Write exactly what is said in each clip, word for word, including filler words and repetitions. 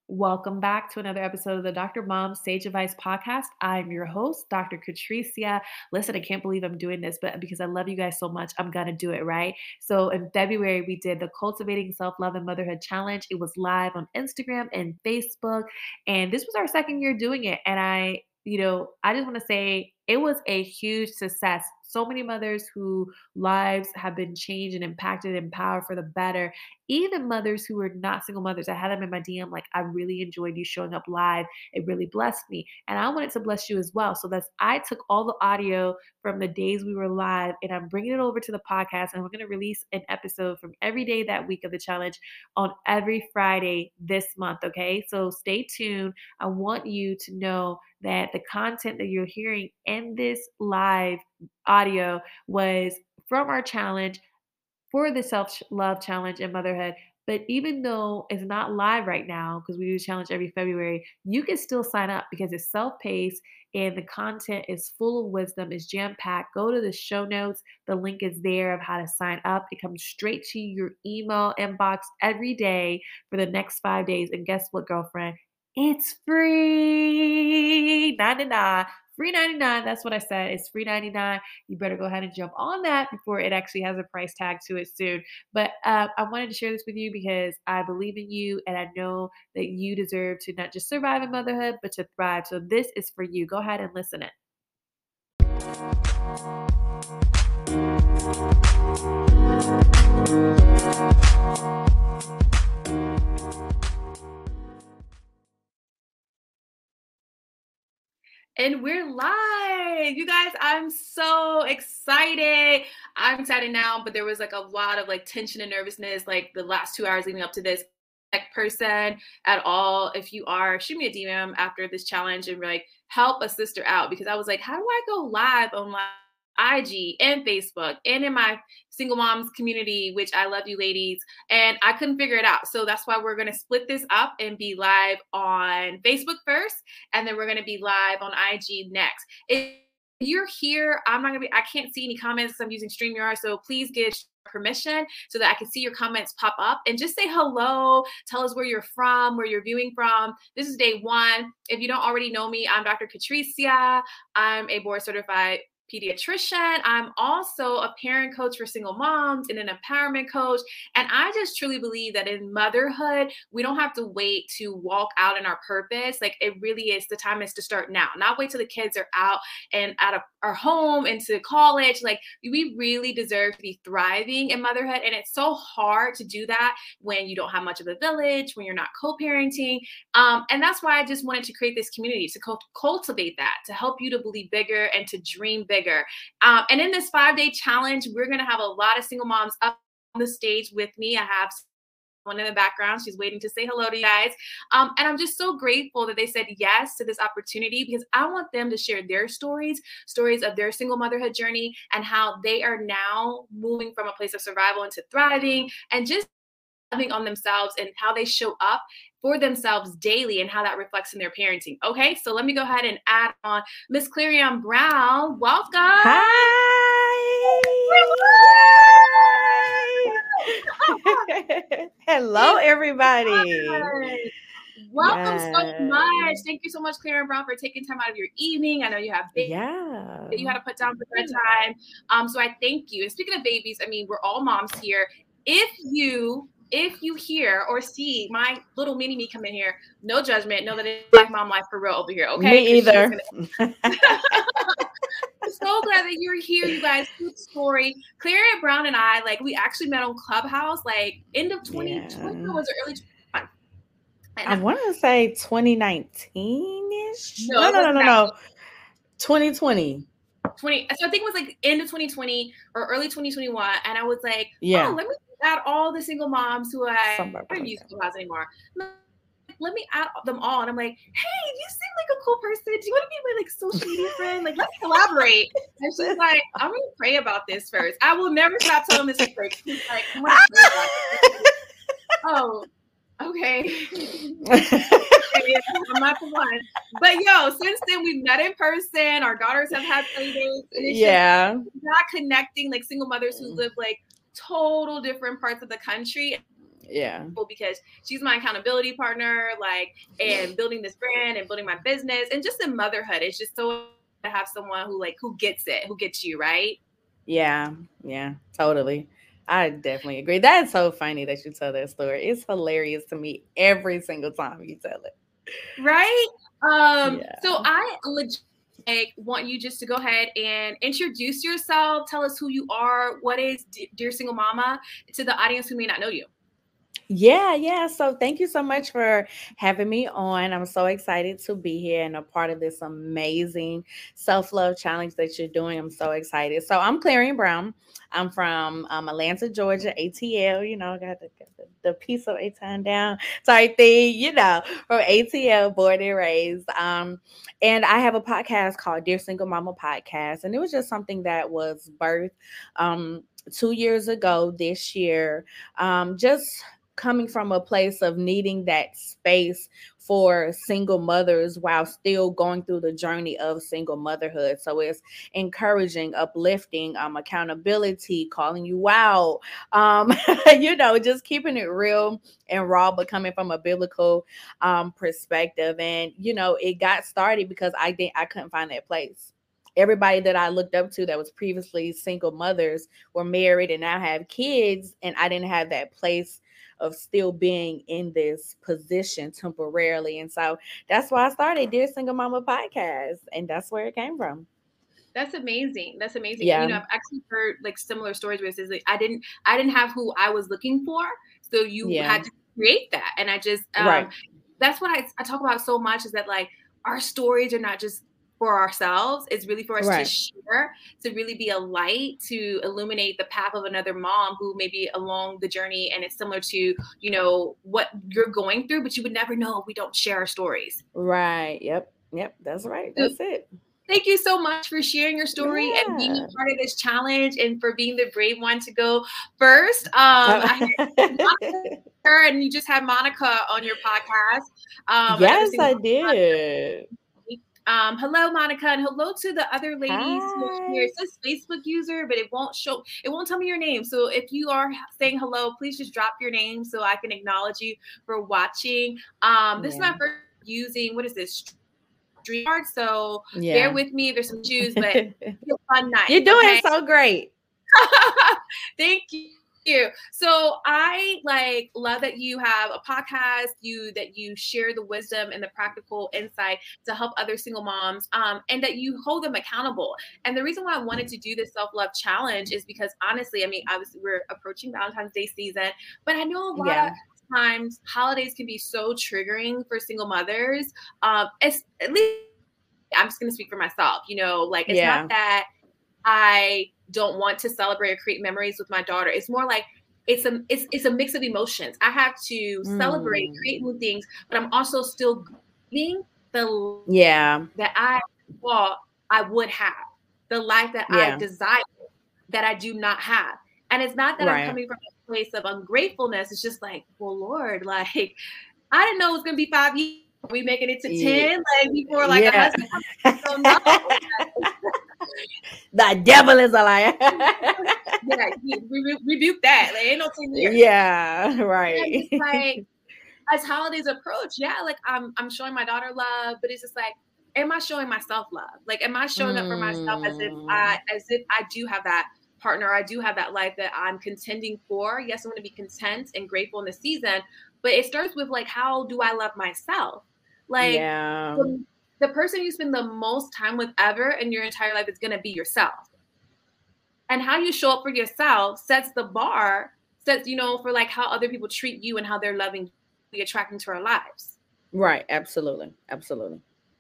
Welcome back to another episode of the Doctor Mom Sage Advice Podcast. I'm your host, Doctor Katricia. Listen, I can't believe I'm doing this, but because I love you guys so much, I'm going to do it, right? So in February, we did the Cultivating Self-Love and Motherhood Challenge. It was live on Instagram and Facebook, and this was our second year doing it. And I, you know, I just want to say it was a huge success. So many mothers whose lives have been changed and impacted and empowered for the better. Even mothers who were not single mothers, I had them in my D M like, I really enjoyed you showing up live. It really blessed me. And I wanted to bless you as well. So that's, I took all the audio from the days we were live and I'm bringing it over to the podcast. And we're going to release an episode from every day that week of the challenge on every Friday this month. Okay. So stay tuned. I want you to know that the content that you're hearing in this live audio was from our challenge for the self-love challenge and motherhood. But even though it's not live right now, because we do the challenge every February, you can still sign up because it's self-paced and the content is full of wisdom, is jam-packed. Go to the show notes. The link is there of how to sign up. It comes straight to your email inbox every day for the next five days. And guess what, girlfriend? It's free. ninety-nine. Free ninety-nine. That's what I said. It's free ninety-nine. You better go ahead and jump on that before it actually has a price tag to it soon. But uh, I wanted to share this with you because I believe in you and I know that you deserve to not just survive in motherhood, but to thrive. So this is for you. Go ahead and listen it. And we're live. You guys, I'm so excited. I'm excited now, but there was like a lot of like tension and nervousness like the last two hours leading up to this. Like person at all, if you are, shoot me a D M after this challenge and like help a sister out, because I was like, how do I go live on my I G and Facebook and in my single moms community, which I love you ladies, and I couldn't figure it out. So that's why we're going to split this up and be live on Facebook first, and then we're going to be live on I G next. If you're here, I'm not going to be, I can't see any comments because I'm using StreamYard, so please give permission so that I can see your comments pop up and just say hello. Tell us where you're from, where you're viewing from. This is day one. If you don't already know me, I'm Doctor Katricia. I'm a board certified pediatrician. I'm also a parent coach for single moms and an empowerment coach. And I just truly believe that in motherhood, we don't have to wait to walk out in our purpose. Like it really is, the time is to start now, not wait till the kids are out and out of our home into college. Like we really deserve to be thriving in motherhood. And it's so hard to do that when you don't have much of a village, when you're not co-parenting. Um, and that's why I just wanted to create this community to co- cultivate that, to help you to believe bigger and to dream bigger. Um, and in this five-day challenge, we're going to have a lot of single moms up on the stage with me. I have one in the background. She's waiting to say hello to you guys. Um, and I'm just so grateful that they said yes to this opportunity, because I want them to share their stories, stories of their single motherhood journey and how they are now moving from a place of survival into thriving and just loving on themselves and how they show up for themselves daily and how that reflects in their parenting. Okay, so let me go ahead and add on Miss Clarion Brown. Welcome. Hi. Hello, everybody. Welcome yes. so much. Thank you so much, Clarion Brown, for taking time out of your evening. I know you have babies yeah. that you had to put down for bedtime. Um, so I thank you. And speaking of babies, I mean, we're all moms here. If you If you hear or see my little mini me come in here, no judgment, know that it's Black Mom Life for real over here, okay? Me either. Gonna... I'm so glad that you're here, you guys. Good story. Clarion Brown and I, like, we actually met on Clubhouse, like, end of twenty twenty, yeah. or was it early twenty twenty-one? I want to say twenty nineteen-ish. No, no, no, no, no, no. twenty twenty. twenty So I think it was like end of twenty twenty or early twenty twenty-one. And I was like, yeah. oh, let me add all the single moms who I don't use Clubhouse anymore. Let me add them all. And I'm like, hey, you seem like a cool person. Do you want to be my like social media friend? Like, let's collaborate. And she's like, I'm going to pray about this first. I will never stop telling this first. She's like, I'm going to pray about this. Oh, okay. I'm not the one. But yo, since then we've met in person. Our daughters have had play dates. Yeah. Not connecting like single mothers who live like total different parts of the country. Yeah. because she's my accountability partner, like, and building this brand and building my business and just in motherhood. It's just so to have someone who like who gets it, who gets you, right? Yeah. Yeah. Totally. I definitely agree. That's so funny that you tell that story. It's hilarious to me every single time you tell it. Right? Um, Yeah. so I legit like, want you just to go ahead and introduce yourself. Tell us who you are. What is D- Dear Single Mama to the audience who may not know you? Yeah, yeah. So thank you so much for having me on. I'm so excited to be here and a part of this amazing self-love challenge that you're doing. I'm so excited. So I'm Clarion Brown. I'm from um, Atlanta, Georgia, A T L. You know, got the, got the, the piece of A town down type thing, you know, from A T L, born and raised. Um, and I have a podcast called Dear Single Mama Podcast. And it was just something that was birthed um, two years ago this year. Um, just coming from a place of needing that space for single mothers while still going through the journey of single motherhood. So it's encouraging, uplifting, um, accountability, calling you out, um, you know, just keeping it real and raw, but coming from a biblical um, perspective. And, you know, it got started because I didn't, I couldn't find that place. Everybody that I looked up to that was previously single mothers were married and now have kids, and I didn't have that place of still being in this position temporarily. And so that's why I started Dear Single Mama Podcast. And that's where it came from. That's amazing. That's amazing. Yeah. And, you know, I've actually heard like similar stories where it says like I didn't I didn't have who I was looking for. So you Yeah. had to create that. And I just um Right. that's what I, I talk about so much is that like our stories are not just for ourselves. It's really for us Right. to share, to really be a light, to illuminate the path of another mom who may be along the journey and it's similar to, you know, what you're going through, but you would never know if we don't share our stories. Right. Yep. Yep. That's right. So That's it. thank you so much for sharing your story and being Yeah. part of this challenge and for being the brave one to go first. Um, I heard and you just had Monica on your podcast. Um, yes, I did. Um, hello, Monica, and hello to the other ladies who are here. Hi. It says Facebook user, but it won't show. It won't tell me your name. So if you are saying hello, please just drop your name so I can acknowledge you for watching. Um, this is Yeah. my first using. What is this? StreamYard. So Yeah. bear with me. There's some issues, but it's a fun night. You're doing okay? so great. Thank you. You. So I like love that you have a podcast, you that you share the wisdom and the practical insight to help other single moms, um, and that you hold them accountable. And the reason why I wanted to do this self-love challenge is because honestly, I mean, I was we're approaching Valentine's Day season, but I know a lot Yeah. of times holidays can be so triggering for single mothers. Um, it's, at least I'm just going to speak for myself. You know, like it's Yeah. not that I don't want to celebrate or create memories with my daughter. It's more like it's a it's it's a mix of emotions. I have to celebrate, Mm. create new things, but I'm also still grieving the life Yeah. that I thought I would have, the life that I Yeah. desire that I do not have. And it's not that I'm Right. coming from a place of ungratefulness. It's just like, well, Lord, like I didn't know it was gonna be five years. Are we making it to Yeah. ten? Like before, like a Yeah. husband. I don't know. The devil is a liar. Yeah, we, we re- rebuke that. Like, ain't no ten years. Yeah, And right. it's like, as holidays approach, yeah, like I'm, I'm showing my daughter love, but it's just like, am I showing myself love? Like, am I showing up for myself as if I, as if I do have that partner, I do have that life that I'm contending for. Yes, I'm going to be content and grateful in the season, but it starts with like, how do I love myself? Like, Yeah. the, the person you spend the most time with ever in your entire life is going to be yourself. And how you show up for yourself sets the bar, sets, you know, for like how other people treat you and how they're loving, be attracting to our lives. Right. Absolutely. Absolutely.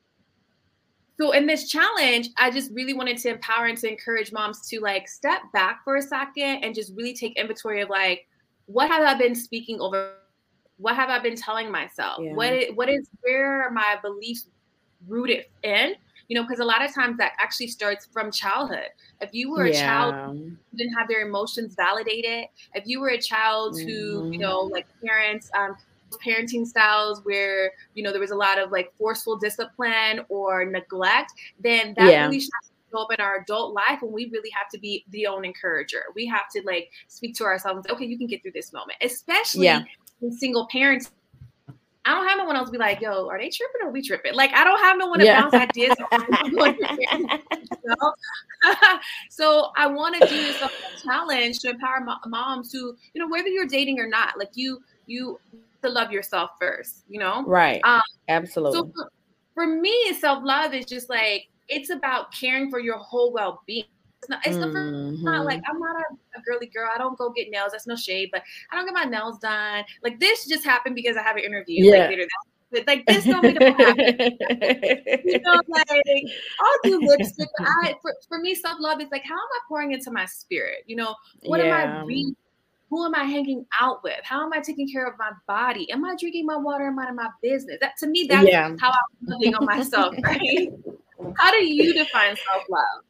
So in this challenge, I just really wanted to empower and to encourage moms to like step back for a second and just really take inventory of like, what have I been speaking over? What have I been telling myself? Yeah. What is, what is where are my beliefs rooted in? You know, because a lot of times that actually starts from childhood. If you were a Yeah. child who didn't have their emotions validated, if you were a child who, Mhm. you know, like parents, um, parenting styles where, you know, there was a lot of like forceful discipline or neglect, then that Yeah. really shines show up in our adult life when we really have to be the own encourager. We have to like speak to ourselves and say, okay, you can get through this moment, especially Yeah. in single parents. I don't have no one else to be like, yo, are they tripping or we tripping? Like, I don't have no one to Yeah. bounce ideas off. You know? So I want to do this challenge to empower mo- moms to, you know, whether you're dating or not, like you, you to love yourself first, you know? Right. Um, Absolutely. so for, for me, self-love is just like, it's about caring for your whole well-being. It's not, it's Mm-hmm. not like, I'm not a, a girly girl. I don't go get nails. That's no shade, but I don't get my nails done. Like this just happened because I have an interview. Yeah. Like, later that, like this normally don't happen. You know, like I'll do lipstick. But I, for, for me, self-love is like, how am I pouring into my spirit? You know, what yeah. am I reading? Who am I hanging out with? How am I taking care of my body? Am I drinking my water? Am I in my business? That to me, that's yeah. how I'm living on myself, right? How do you define self-love?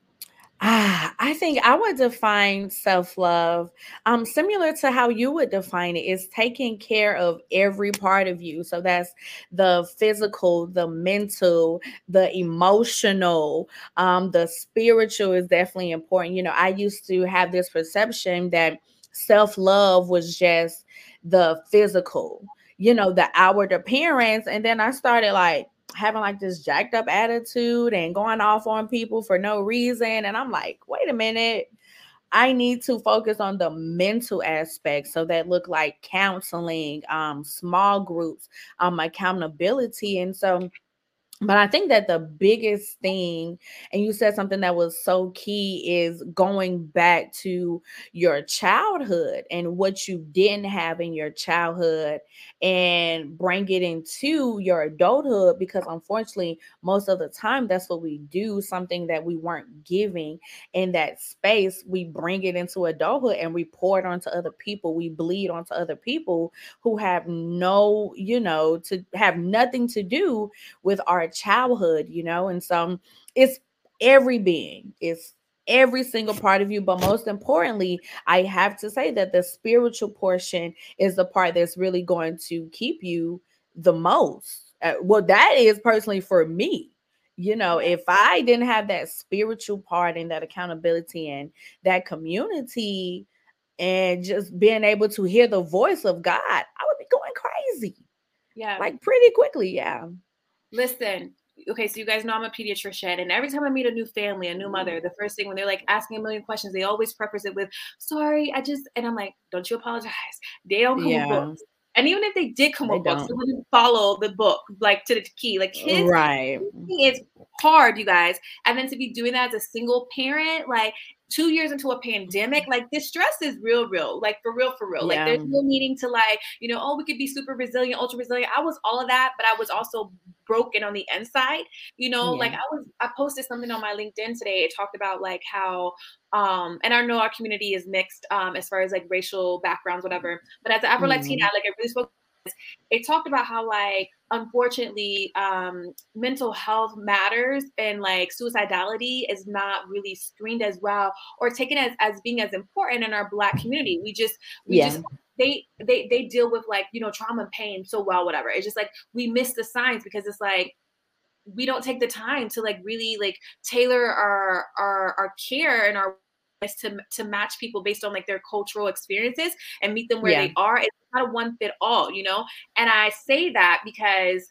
Ah, I think I would define self-love um similar to how you would define it, is taking care of every part of you. So that's the physical, the mental, the emotional, um, the spiritual is definitely important. You know, I used to have this perception that self-love was just the physical, you know, the outward appearance. And then I started like having like this jacked up attitude and going off on people for no reason. And I'm like, wait a minute. I need to focus on the mental aspect. So that look like counseling, um, small groups, um, accountability. And so but I think that the biggest thing, and you said something that was so key, is going back to your childhood and what you didn't have in your childhood and bring it into your adulthood. Because unfortunately, most of the time, that's what we do. Something that we weren't giving in that space, we bring it into adulthood and we pour it onto other people. We bleed onto other people who have no, you know, to have nothing to do with our childhood, you know. And so it's every being, it's every single part of you. But most importantly, I have to say that the spiritual portion is the part that's really going to keep you the most. Uh, well, that is personally for me. You know, if I didn't have that spiritual part and that accountability and that community and just being able to hear the voice of God, I would be going crazy. Yeah. Like pretty quickly. Yeah. Listen, okay, so you guys know I'm a pediatrician, and every time I meet a new family, a new mother, the first thing when they're like asking a million questions, they always preface it with, sorry, I just, and I'm like, don't you apologize. They don't come Yeah. with books. And even if they did come They with books, don't. they wouldn't follow the book like to the key. Like kids, Right. it's hard, you guys. And then to be doing that as a single parent, like two years into a pandemic, like this stress is real, real, like for real, for real. Like Yeah. there's no needing to like, you know, oh, we could be super resilient, ultra resilient. I was all of that, but I was also broken on the inside, you know. Yeah. Like I was, I posted something on my LinkedIn today. It talked about like how, um, and I know our community is mixed um, as far as like racial backgrounds, whatever. But as an Afro Latina, Mhm. like it really spoke. It talked about how like unfortunately um, mental health matters and like suicidality is not really screened as well or taken as as being as important in our Black community. We just we Yeah. just they they they deal with like, you know, trauma and pain so well, whatever. It's just like we miss the signs because it's like we don't take the time to like really like tailor our our our care and our to to match people based on like their cultural experiences and meet them where Yeah. they are. It's not a one fit all, you know. And I say that because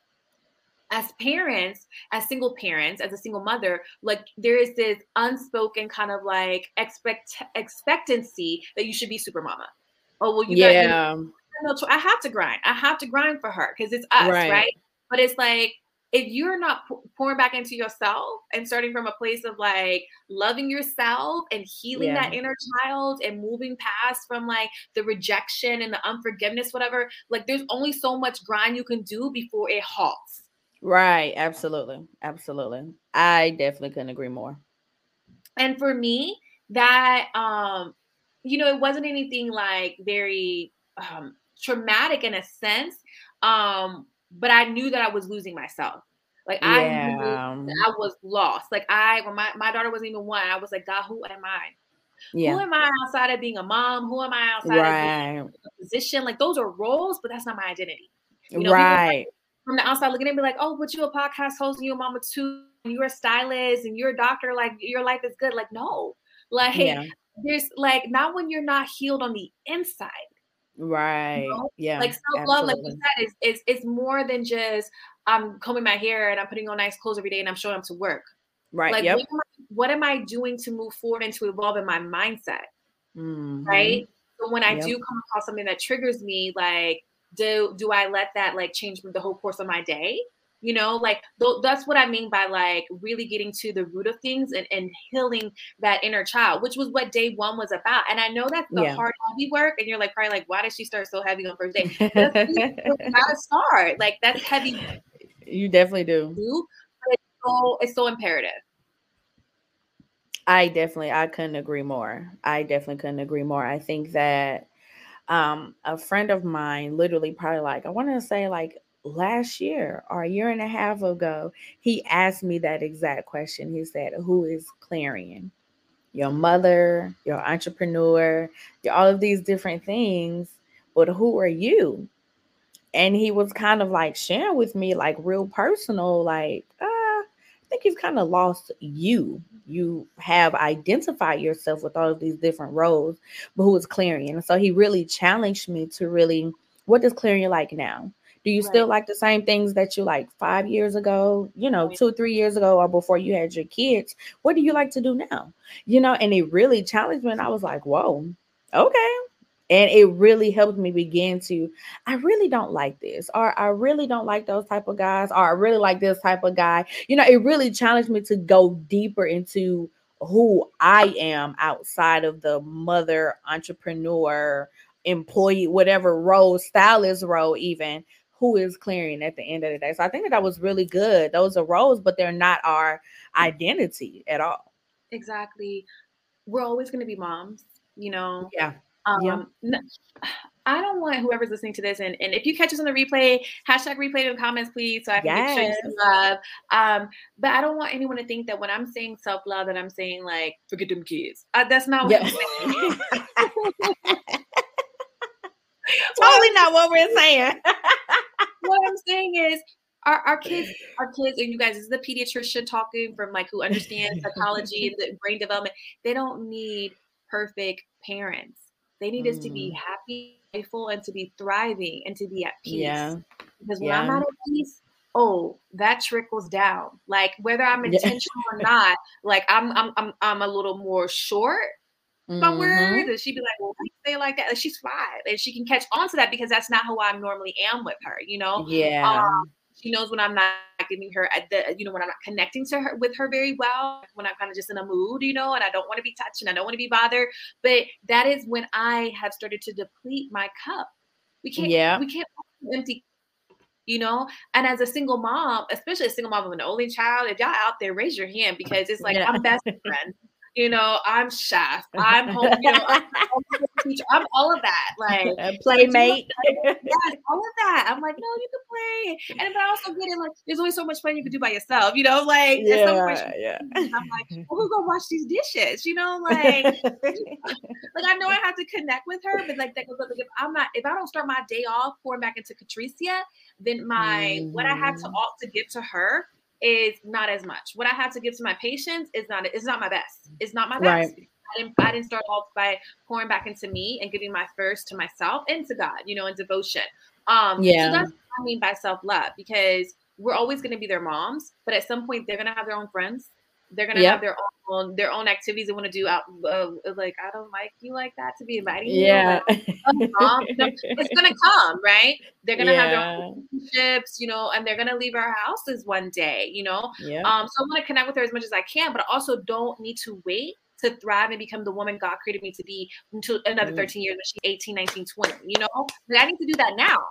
as parents, as single parents, as a single mother, like there is this unspoken kind of like expect expectancy that you should be super mama. Oh well, you got you know, Yeah. I have to grind. I have to grind for her because it's us, Right. right? But it's like if you're not p- pouring back into yourself and starting from a place of like loving yourself and healing Yeah. that inner child and moving past from like the rejection and the unforgiveness, whatever, like there's only so much grind you can do before it halts. Right. Absolutely. Absolutely. I definitely couldn't agree more. And for me, that um, you know, it wasn't anything like very um traumatic in a sense. Um, but I knew that I was losing myself. Like I knew Yeah. that I was lost. Like I when my, my daughter wasn't even one, I was like, God, who am I? Who Yeah. am I outside of being a mom? Who am I outside of being Right. a physician? Like those are roles, but that's not my identity. You know, people Right. from the outside looking at me like, oh, but you a podcast host and you a mama too. you're a stylist and you're a doctor, like your life is good. Like, no, like Yeah. there's like not when you're not healed on the inside. You Right. know? Yeah, Like self-love, like you absolutely. said, is is it's more than just I'm combing my hair and I'm putting on nice clothes every day and I'm showing up to work. Right. Like what Yep. am I what am I doing to move forward and to evolve in my mindset? Mhm. Right? So when I Yep. do come across something that triggers me, like do do I let that like change the whole course of my day? You know, like th- that's what I mean by like really getting to the root of things and, and healing that inner child, which was what day one was about. And I know that's the Yeah. hard, heavy work. And you're like, probably like, why did she start so heavy on first day? That's really where you gotta start. Like that's heavy You definitely do. too, but it's so it's so imperative. I definitely I couldn't agree more. I definitely couldn't agree more. I think that um a friend of mine literally probably like I want to say like last year or a year and a half ago, he asked me that exact question. He said, "Who is Clarion? Your mother, your entrepreneur, your, all of these different things, but who are you?" And he was kind of like sharing with me like real personal, like, uh, I think you've kind of lost you. You have identified yourself with all of these different roles, but who is Clarion? And so he really challenged me to really, what does Clarion like now? Do you Right. still like the same things that you like five years ago, you know, Right. two, three years ago, or before you had your kids? What do you like to do now? You know, and it really challenged me. And I was like, whoa, okay. And it really helped me begin to, I really don't like this, or I really don't like those type of guys, or I really like this type of guy. You know, it really challenged me to go deeper into who I am outside of the mother, entrepreneur, employee, whatever role, stylist role, even. Who is Clarion at the end of the day? So I think that that was really good. Those are roles, but they're not our identity at all. Exactly. We're always going to be moms, you know. Yeah. Yeah. Um, n- I don't want whoever's listening to this, and, and if you catch us on the replay, hashtag replay in the comments, please, so I can get show you some Yes. love. Um, but I don't want anyone to think that when I'm saying self love, that I'm saying like forget them kids. Uh, that's not what I'm Yeah. saying. what Totally I'm not what we're saying. what I'm saying is our, our kids, our kids, and you guys, this is the pediatrician talking from like who understands psychology and the brain development. They don't need perfect parents. They need us to be Mm, happy, joyful, and to be thriving and to be at peace. yeah. Because when I'm Yeah. not at peace, oh, that trickles down. Like whether I'm Yeah. intentional or not, like I'm I'm I'm I'm a little more short my words, Mm-hmm. and she'd be like, "Well, why you say it like that?" Like, she's five, and she can catch on to that because that's not who I normally am with her. You know, um, Yeah. she knows when I'm not giving her at the, you know, when I'm not connecting to her with her very well, when I'm kind of just in a mood, you know, and I don't want to be touched and I don't want to be bothered. But that is when I have started to deplete my cup. We can't, Yeah. we can't empty, you know. And as a single mom, especially a single mom of an only child, if y'all out there, raise your hand because it's like Yeah. I'm best friend. You know, I'm chef. I'm home. You know, I'm, I'm teacher. I'm all of that. Like, but do you Playmate. yes, all of that. I'm like, no, you can play. And but I also get it, like, there's only so much fun you can do by yourself, you know, like at some point Yeah. she- Yeah. I'm like, well, who's gonna wash these dishes? You know, like like I know I have to connect with her, but like that goes up. Like if I'm not, if I don't start my day off pouring back into Catricia, then my what I have to Hmm. ought to give to her is not as much. What I have to give to my patients is not is not my best. It's not my best. Right. I didn't I didn't start off by pouring back into me and giving my first to myself and to God, you know, in devotion. Um, so Yeah. that's what I mean by self-love, because we're always going to be their moms, but at some point they're going to have their own friends. They're going to have Yep. their own their own activities they want to do out. Uh, like I don't like you like that to be inviting you. Like, Yeah. oh, mom, you know, it's going to come, right? They're going to have their Yeah. own relationships, you know, and they're going to leave our houses one day, you know. Yep. Um, so I want to connect with her as much as I can, but I also don't need to wait to thrive and become the woman God created me to be until another Mm, thirteen years when she's eighteen, nineteen, twenty, you know? Like, I need to do that now.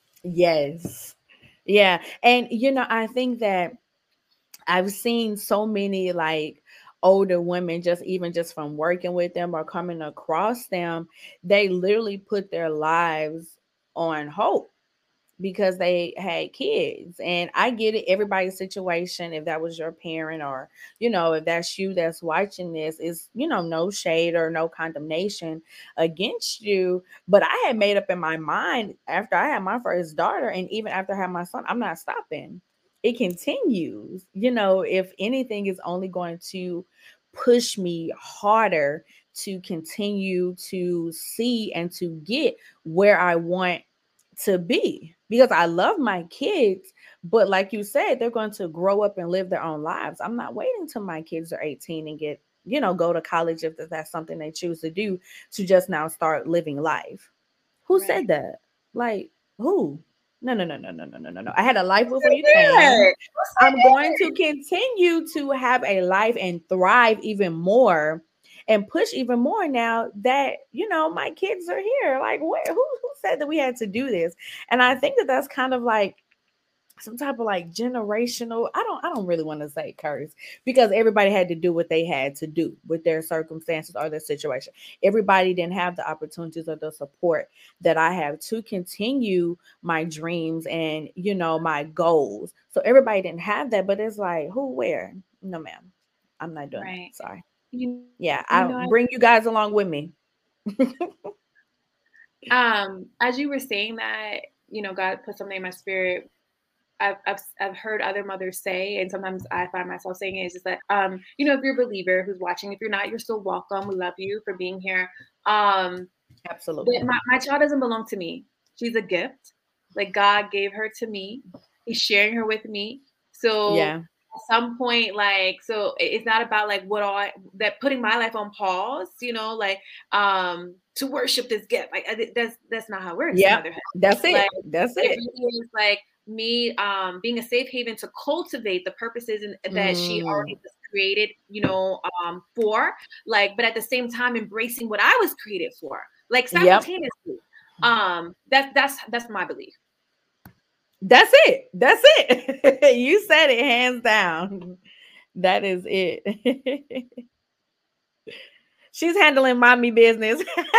yes. Yeah. And you know, I think that I've seen so many like older women, just even just from working with them or coming across them, they literally put their lives on hold because they had kids. And I get it, everybody's situation, if that was your parent or, you know, if that's you that's watching this, is, you know, no shade or no condemnation against you. But I had made up in my mind after I had my first daughter, and even after I had my son, I'm not stopping. it continues. You know, if anything is only going to push me harder to continue to see and to get where I want to be, because I love my kids, but like you said, they're going to grow up and live their own lives. I'm not waiting till my kids are eighteen and get, you know, go to college if that's something they choose to do, to just now start living life. Who right. said that? Like, who? No, no, no, no, no, no, no, no, no. I had a life before you came. I'm going to continue to have a life and thrive even more and push even more now that, you know, my kids are here. Like, where, who, who said that we had to do this? And I think that that's kind of like some type of like generational, I don't I don't really want to say curse, because everybody had to do what they had to do with their circumstances or their situation. Everybody didn't have the opportunities or the support that I have to continue my dreams and, you know, my goals. So everybody didn't have that, but it's like, who, where? No, ma'am, I'm not doing right. that. Sorry. You, yeah, I'll know, bring you guys along with me. um, as you were saying that, you know, God put something in my spirit. I've, I've I've heard other mothers say, and sometimes I find myself saying it, is just that, um, you know, if you're a believer who's watching, if you're not, you're still welcome. We love you for being here. Um, Absolutely. But my, my child doesn't belong to me. She's a gift. Like, God gave her to me. He's sharing her with me. So yeah. At some point, like, so it's not about like what all I, that putting my life on pause, you know, like, um, to worship this gift. Like, that's, that's not how it works. Yeah. That's it. Like, that's it. It really is like, me um being a safe haven to cultivate the purposes in, that mm. she already was created, you know, um for, like, but at the same time embracing what I was created for, like, simultaneously. Yep. Um that's that's that's my belief. That's it. That's it. You said it, hands down. That is it. She's handling mommy business.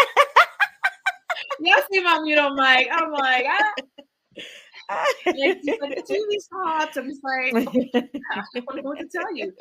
Y'all see my mute on mic. I'm like, ah. Like, like, the T V stopped. I'm just like, I don't know what to tell you.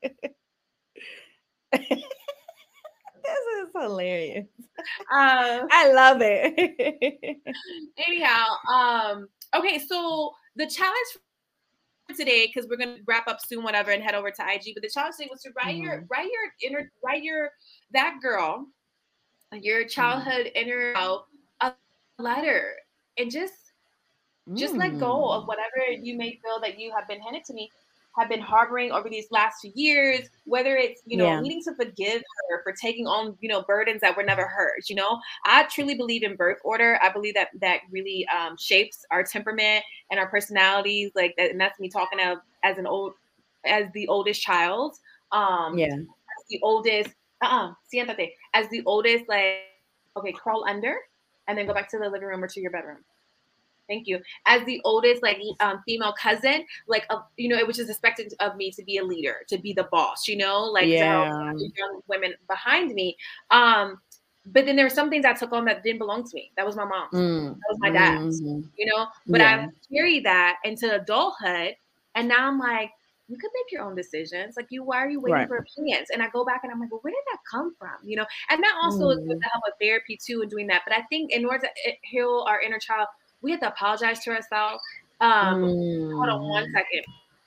This is hilarious. Um, I love it. Anyhow, um, okay, so the challenge for today, because we're gonna wrap up soon, whatever, and head over to I G. But the challenge today was to write mm. your, write your inner, write your that girl, your childhood mm. inner a letter, and just. Just mm. let go of whatever you may feel that you have been handed to me, have been harboring over these last two years, whether it's, you know, yeah. needing to forgive her for taking on, you know, burdens that were never hers. You know, I truly believe in birth order. I believe that that really um, shapes our temperament and our personalities. Like, that, and that's me talking of as an old, as the oldest child. Um, yeah. As the oldest, uh-uh, siéntate. As the oldest, like, okay, crawl under and then go back to the living room or to your bedroom. Thank you. As the oldest, like, um, female cousin, like, uh, you know, it was just expected of me to be a leader, to be the boss, you know, like, yeah. young women behind me. Um, but then there were some things I took on that didn't belong to me. That was my mom. Mm. That was my dad's, mm-hmm. you know, but yeah. I carried that into adulthood. And now I'm like, you could make your own decisions. Like, you, why are you waiting right. for opinions? And I go back and I'm like, well, where did that come from? You know, and that also mm. is with the help of therapy too, and doing that. But I think in order to heal our inner child, we have to apologize to ourselves. Um, mm. Hold on one second.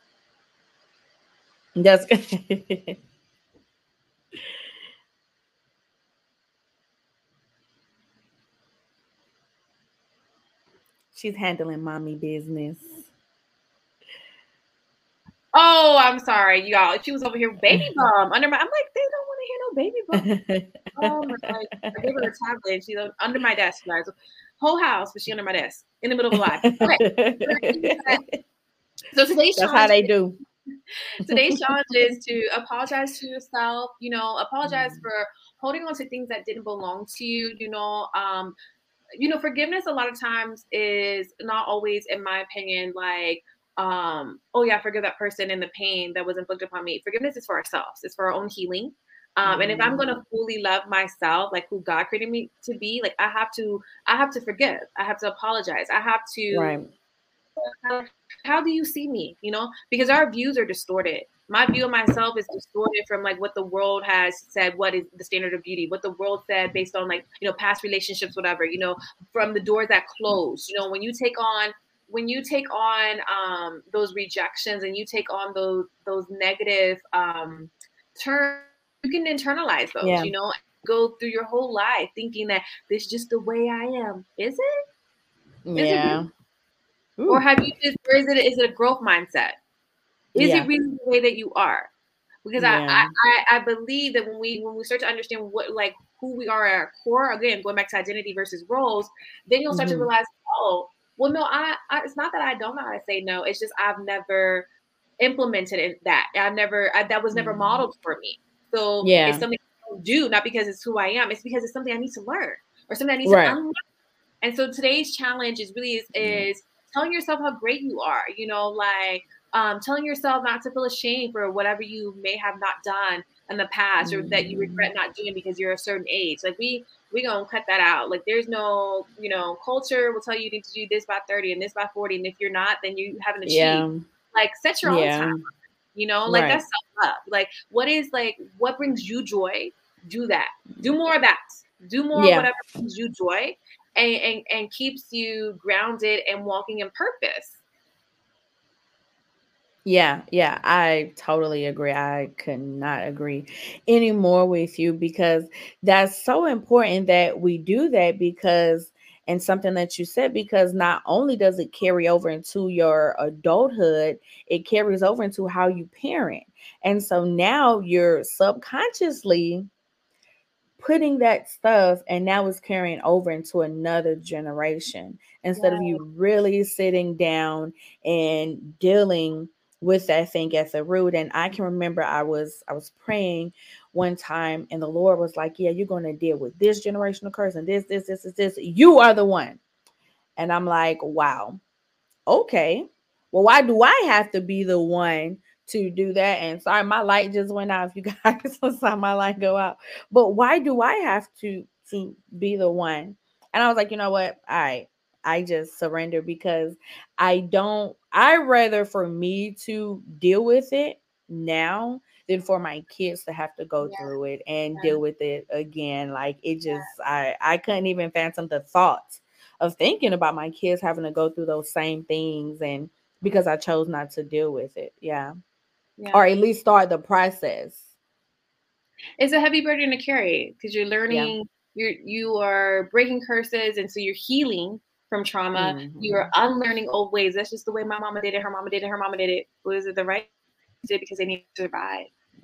That's good. She's handling mommy business. Oh, I'm sorry, y'all. She was over here baby bum under my. I'm like, they don't want to hear no baby bum. Oh my God! I gave her a tablet. She's under my desk, guys. Whole house, but she under my desk in the middle of a live. Okay. So today's That's how they do. Today's challenge is to apologize to yourself. You know, apologize mm. for holding on to things that didn't belong to you. You know, um, you know, forgiveness a lot of times is not always, in my opinion, like. Um, oh yeah, forgive that person and the pain that was inflicted upon me. Forgiveness is for ourselves. It's for our own healing. Um, mm. And if I'm going to fully love myself, like who God created me to be, like I have to, I have to forgive. I have to apologize. I have to, right. how, how do you see me? You know, because our views are distorted. My view of myself is distorted from like what the world has said, what is the standard of beauty, what the world said based on like, you know, past relationships, whatever, you know, from the doors that close, you know, when you take on when you take on um, those rejections and you take on those those negative um, terms, you can internalize those. Yeah. You know, go through your whole life thinking that this is just the way I am. Is it? Is it Yeah. really? Ooh. Or have you just? Or is it? Is it a growth mindset? Is Yeah. it really the way that you are? Because I, Yeah. I I believe that when we when we start to understand what like who we are at our core, again going back to identity versus roles, then you'll start to Mm-hmm. realize, oh, well, no, I, I it's not that I don't know how to say no. It's just I've never implemented it, that. I've never I, that was never Mm-hmm. modeled for me. So Yeah. it's something I don't do, not because it's who I am. It's because it's something I need to learn or something I need to Right. unlearn. And so today's challenge is really is, is telling yourself how great you are. You know, like um, telling yourself not to feel ashamed for whatever you may have not done in the past or that you Mm-hmm. regret not doing because you're a certain age. Like we we gonna cut that out. Like there's no, you know, culture will tell you you need to do this by thirty and this by forty, and if you're not, then you haven't achieved. Yeah. Like set your own Yeah. time. You know, like Right. that's self love. Like what is like what brings you joy? Do that. Do more of that. Do more of Yeah. whatever brings you joy. And, and, and keeps you grounded and walking in purpose. Yeah, yeah, I totally agree. I could not agree anymore with you because that's so important that we do that because, and something that you said, because not only does it carry over into your adulthood, it carries over into how you parent. And so now you're subconsciously putting that stuff and now it's carrying over into another generation instead of Right. you really sitting down and dealing with that thing at the root. And I can remember I was I was praying one time and the Lord was like, yeah, you're going to deal with this generational curse and this this this this this you are the one. And I'm like, wow, okay, well, why do I have to be the one to do that? And sorry, my light just went out. If you guys saw my light go out, but why do I have to to be the one? And I was like, you know what? All right, I just surrender because I don't. I rather for me to deal with it now than for my kids to have to go Yeah. through it and Yeah. deal with it again. Like it Yeah. just, I I couldn't even fathom the thought of thinking about my kids having to go through those same things and because I chose not to deal with it. Yeah. Yeah. Or at least start the process. It's a heavy burden to carry because you're Yeah. learning, you're you are breaking curses, and so you're healing from trauma. Mm-hmm. You are unlearning old ways. That's just the way my mama did it. Her mama did it. Her mama did it. Was it the right did because they need to survive?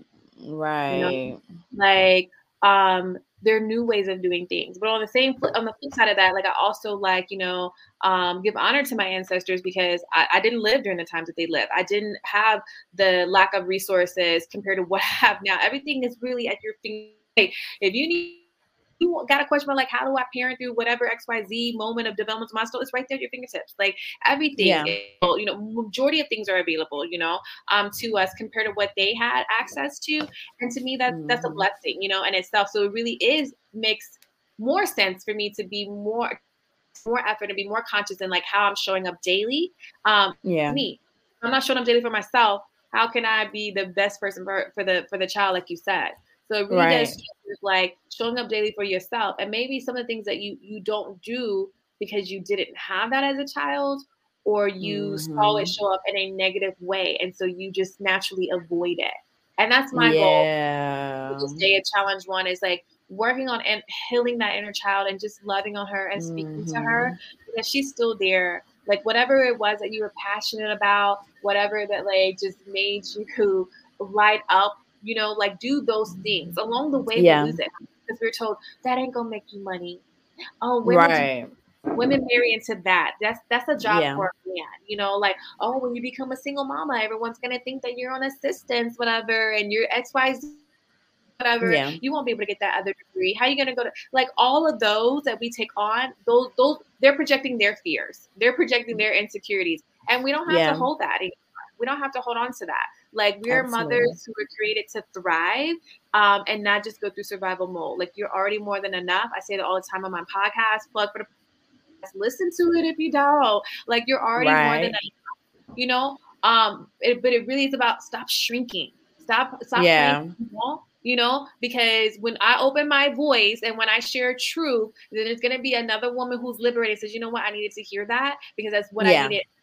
You know, Right. like um there are new ways of doing things, but on the same flip, on the flip side of that, like I also like, you know, um give honor to my ancestors because I, I didn't live during the times that they lived. I didn't have the lack of resources compared to what I have now. Everything is really at your fingertips. If you need you got a question about like how do I parent through whatever X Y Z moment of development milestone, it's right there at your fingertips. Like everything, Yeah. you know, majority of things are available, you know, um, to us compared to what they had access to. And to me, that's that's a Mm-hmm. blessing, you know, in itself. So it really is makes more sense for me to be more more effort and be more conscious in like how I'm showing up daily. Um, Yeah. me, I'm not showing up daily for myself. How can I be the best person for, for the for the child, like you said? So it really does Right. start with like showing up daily for yourself, and maybe some of the things that you you don't do because you didn't have that as a child, or you saw it Mm-hmm. show up in a negative way, and so you just naturally avoid it. And that's my goal with Yeah. this day at challenge one is like working on and healing that inner child and just loving on her and speaking to her Mm-hmm. because she's still there. Like whatever it was that you were passionate about, whatever that like just made you light up, you know, like do those things. Along the way, we Yeah. lose it because we're told that ain't gonna make you money. Oh, women do Right. women marry into that. That's that's a job Yeah. for a man, you know, like, oh, when you become a single mama, everyone's gonna think that you're on assistance, whatever, and you're X Y Z whatever, Yeah. you won't be able to get that other degree. How are you going to go to like all of those that we take on? Those, those, they're projecting their fears, they're projecting their insecurities, and we don't have to Yeah. hold that anymore. We don't have to hold on to that. Like we're Absolutely. mothers who were created to thrive, um, and not just go through survival mode. Like you're already more than enough. I say that all the time on my podcast. Plug for the podcast. Listen to it if you don't. Like you're already more than Right. enough. You know, um, it, but it really is about stop shrinking. Stop, stop playing Yeah. small, you know, because when I open my voice and when I share truth, then there's going to be another woman who's liberated says, you know what, I needed to hear that because that's what I Yeah. needed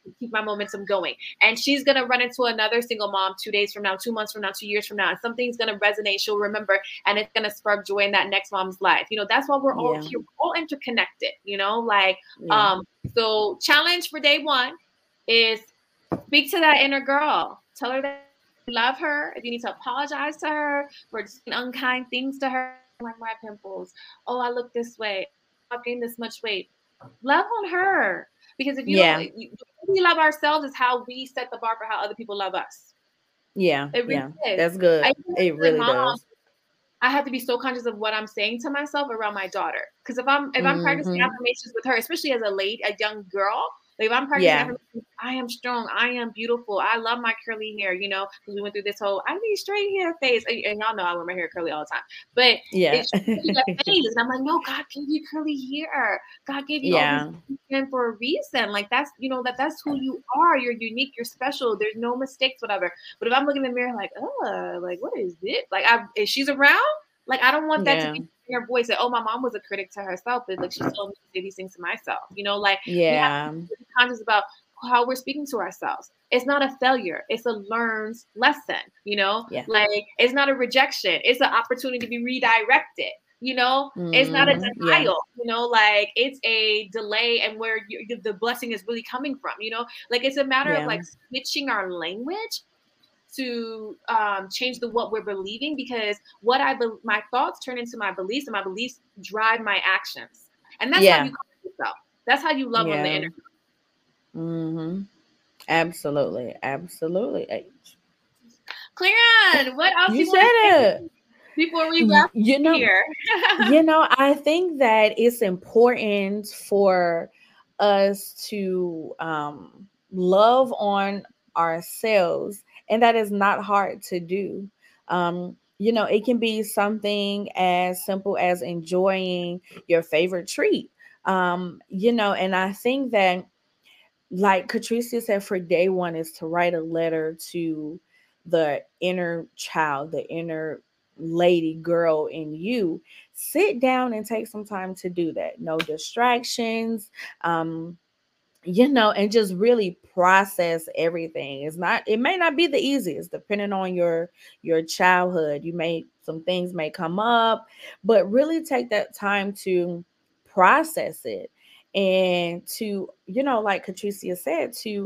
to keep my momentum going. And she's going to run into another single mom two days from now, two months from now, two years from now. And something's going to resonate. She'll remember, and it's going to spark joy in that next mom's life. You know, that's why we're all Yeah. here, we're all interconnected, you know, like, Yeah. um, so challenge for day one is speak to that inner girl. Tell her that you love her. If you need to apologize to her for saying unkind things to her, like my pimples. Oh, I look this way. I've gained this much weight. Love on her. Because if you Yeah. don't, you, we love ourselves is how we set the bar for how other people love us. Yeah. It really Yeah. is. That's good. I It really mom, does. I have to be so conscious of what I'm saying to myself around my daughter. Because if I'm if I'm practicing Mm-hmm. affirmations with her, especially as a late, a young girl, like if I'm practicing Yeah. affirmations, I am strong, I am beautiful, I love my curly hair, you know, because we went through this whole I need straight hair phase. And, and y'all know I wear my hair curly all the time. But Yeah. it's really that phase. And I'm like, no, God gave you curly hair. God gave you Yeah. all these skin for a reason. Like that's, you know, that that's who you are. You're unique, you're special. There's no mistakes, whatever. But if I'm looking in the mirror like, oh, like what is this? Like I if she's around. Like, I don't want that Yeah. to be her voice that, oh, my mom was a critic to herself, but like she's told me to say these things to myself. You know, like we have Yeah. to be really conscious about how we're speaking to ourselves. It's not a failure, it's a learned lesson, you know, Yeah. like it's not a rejection, it's an opportunity to be redirected. You know, it's not a Mm-hmm. denial, Yeah. you know, like it's a delay and where you, the blessing is really coming from, you know, like it's a matter Yeah. of like switching our language to um, change the what we're believing, because what I be- my thoughts turn into my beliefs, and my beliefs drive my actions, and that's Yeah. how you calm yourself. That's how you love on the Yeah. inner. Mm-hmm. Absolutely. Absolutely. Clarion, what else You you want to said say it. before we Y- wrap You know, here? you know, I think that it's important for us to um, love on ourselves, and that is not hard to do. Um, you know, it can be something as simple as enjoying your favorite treat. Um, you know, and I think that, like Catricia said, for day one is to write a letter to the inner child, the inner lady girl in you. Sit down and take some time to do that. No distractions. Um, you know, and just really process everything. It's not, it may not be the easiest depending on your your childhood. You may, some things may come up, but really take that time to process it, and to, you know, like Catricia said, to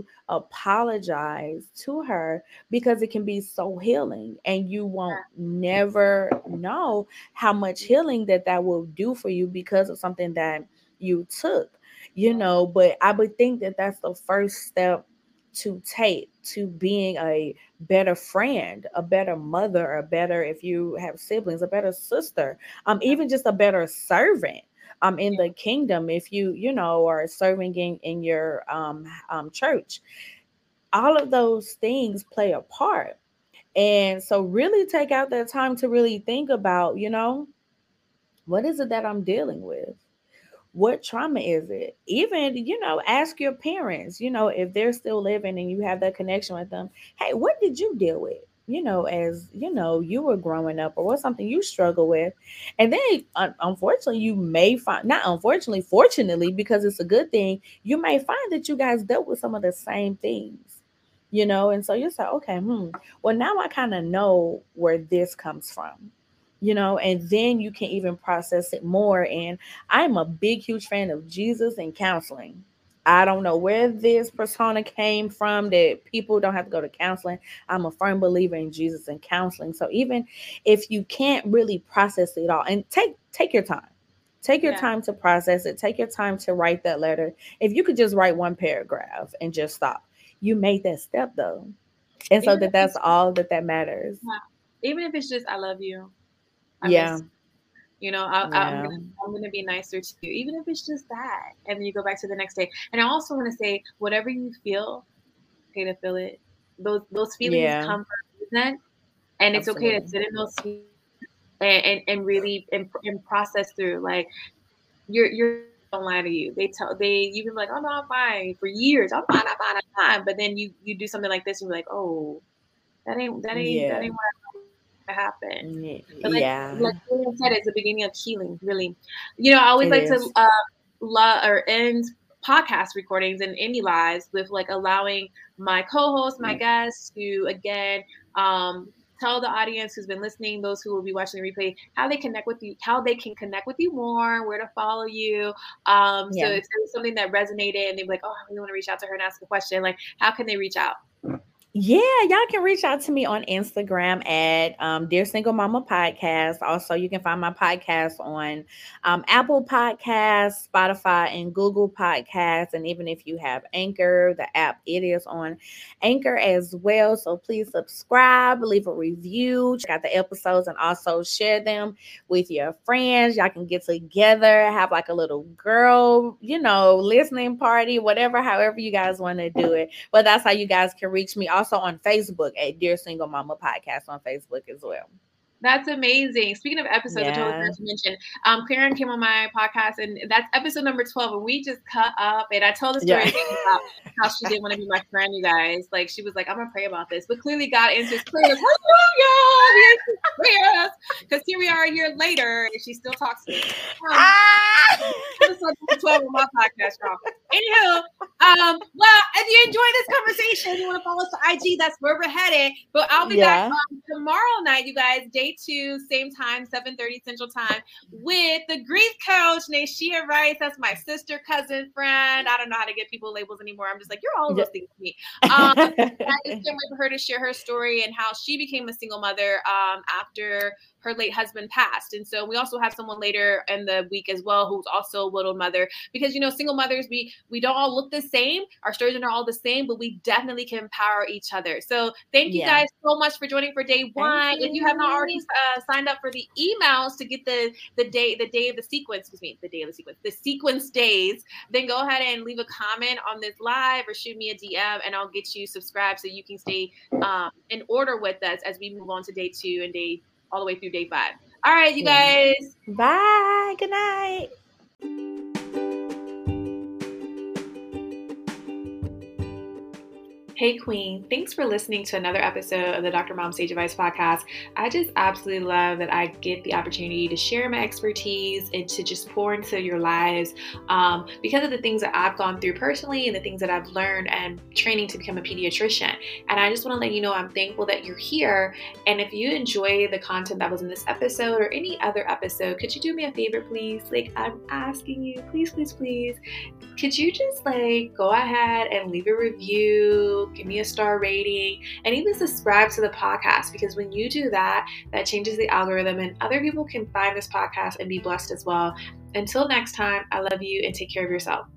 apologize to her, because it can be so healing, and you won't never know how much healing that that will do for you because of something that you took, you know. But I would think that that's the first step to take to being a better friend, a better mother, a better, if you have siblings, a better sister, um even just a better servant um in the kingdom, if you you know are serving in in your um um church. All of those things play a part. And so really take out that time to really think about, you know, what is it that I'm dealing with? What trauma is it? Even, you know, ask your parents, you know, if they're still living and you have that connection with them. Hey, what did you deal with? You know, as you know, you were growing up, or what's something you struggle with? And then, un- unfortunately, you may find, not unfortunately, fortunately, because it's a good thing, you may find that you guys dealt with some of the same things, you know. And so you say, okay, hmm, well, now I kind of know where this comes from, you know, and then you can even process it more. And I'm a big, huge fan of Jesus and counseling. I don't know where this persona came from that people don't have to go to counseling. I'm a firm believer in Jesus and counseling. So even if you can't really process it all, and take take your time. Take your Yeah. time to process it. Take your time to write that letter. If you could just write one paragraph and just stop. You made that step though. And so Even that if that's it's, all that that matters. even if it's just I love you, I Yeah. miss you. know, I, I'm Yeah. gonna I'm gonna be nicer to you, even if it's just that, and then you go back to the next day. And I also want to say, whatever you feel, okay to feel it. Those those feelings Yeah. come from a reason, and it's okay to Absolutely. sit in those feelings and and, and really and, and process through. Like you're you're don't lie to you. They tell they you can be like, oh no, I'm fine for years. I'm fine, I'm fine, I'm fine. But then you you do something like this, and you're like, oh, that ain't that ain't that Yeah. ain't what happened. Ye- But like Yeah. like William said, it's the beginning of healing, really. You know, I always It like to is. uh love or end podcast recordings and any lives with like allowing my co-host, my guests to, again, um, tell the audience who's been listening, those who will be watching the replay, how they connect with you, how they can connect with you more, where to follow you. Um, Yeah. So if there's something that resonated and they're like, oh, I really want to reach out to her and ask a question, like, how can they reach out? Yeah, y'all can reach out to me on Instagram at um, Dear Single Mama Podcast. Also, you can find my podcast on um, Apple Podcasts, Spotify, and Google Podcasts. And even if you have Anchor, the app, it is on Anchor as well. So please subscribe, leave a review, check out the episodes, and also share them with your friends. Y'all can get together, have like a little girl, you know, listening party, whatever, however you guys want to do it. But that's how you guys can reach me. Also on Facebook at Dear Single Mama Podcast on Facebook as well. That's amazing. Speaking of episodes, yeah. I totally forgot to mention, um, Karen came on my podcast, and that's episode number twelve, and we just cut up, and I told the story yeah. about how she didn't want to be my friend, you guys. Like, she was like, I'm going to pray about this. But clearly God answers prayers. Hallelujah! Because here we are a year later, and she still talks to me. Um, ah! Episode number twelve on my podcast, y'all. Anywho, um, well, if you enjoy this conversation, you want to follow us to I G, that's where we're headed. But I'll be yeah. back um, tomorrow night, you guys, day two, same time, seven thirty Central Time, with the grief coach, Nashia Rice. That's my sister, cousin, friend. I don't know how to get people labels anymore. I'm just like, you're all of those things to me. Um, I just can't wait for her to share her story and how she became a single mother um, after her late husband passed. And so we also have someone later in the week as well who's also a widowed mother, because, you know, single mothers, we we don't all look the same. Our stories are not all the same, but we definitely can empower each other. So thank you yeah. guys so much for joining for day one. If you have not already uh, signed up for the emails to get the the day the day of the sequence, excuse me, the day of the sequence, the sequence days, then go ahead and leave a comment on this live or shoot me a D M, and I'll get you subscribed so you can stay um, in order with us as we move on to day two and day all the way through day five. All right, you yeah. guys. Bye. Good night. Hey Queen, thanks for listening to another episode of the Doctor Mom Sage Advice podcast. I just absolutely love that I get the opportunity to share my expertise and to just pour into your lives um, because of the things that I've gone through personally and the things that I've learned and training to become a pediatrician. And I just want to let you know I'm thankful that you're here. And if you enjoy the content that was in this episode or any other episode, could you do me a favor, please? Like, I'm asking you, please, please, please, could you just like go ahead and leave a review? Give me a star rating, and even subscribe to the podcast, because when you do that, that changes the algorithm and other people can find this podcast and be blessed as well. Until next time, I love you and take care of yourself.